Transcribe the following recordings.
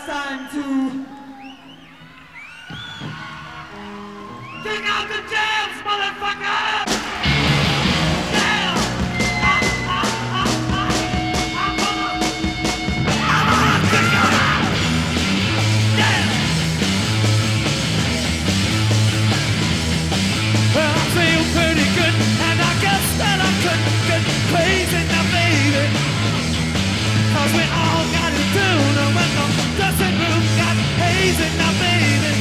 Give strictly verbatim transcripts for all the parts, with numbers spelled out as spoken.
it's time to kick out the jams, motherfucker! Yeah! Ah, ah, ah, ah. I'm gonna, I'm gonna kick you out! Yeah! Well, I feel pretty good, and I guess that I couldn't get crazy now, baby. Cause we all got it down, and when the dressing room got hazy now, baby.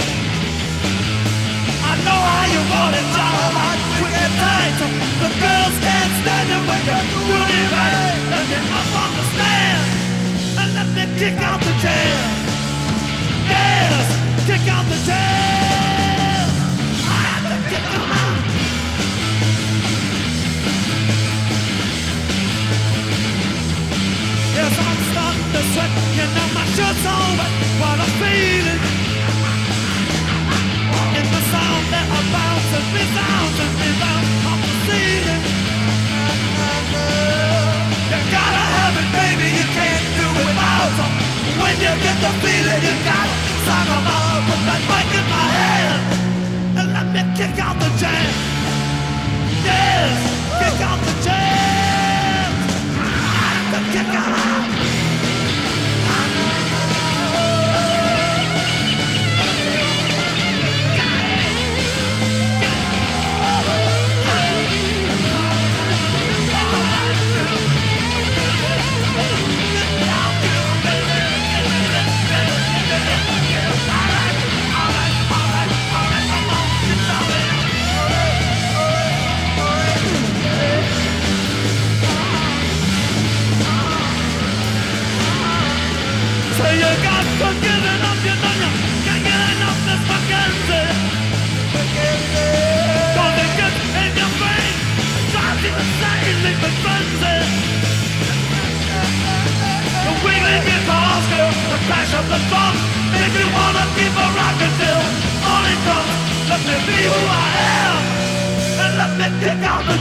I know how you want it, y'all, like quick and tight. The girls can't stand it when you're doing it right. Let me up on the stand, and let me kick out the jam. Yes, kick out the jam. I have to kick them out. Yes, I'm starting to sweat, you know my shirt's all wet. What I'm feeling in the sound that I bounce and resounds and rebounds off the ceiling. You gotta have it, baby, you can't do it without it. When you get the feeling, you gotta sound them out. Put that mic in my hand and let me kick out the jam. Yes, kick out the jam. I have to kick out. So you got to give it up, you know you can't get enough this fucking thing. Cause it gets in your brain, drives you insane, leave it frenzy. The wiggling guitars go, the crash of the drum, make you wanna keep a rockin' till morning comes. Let me be who I am, and let me kick out the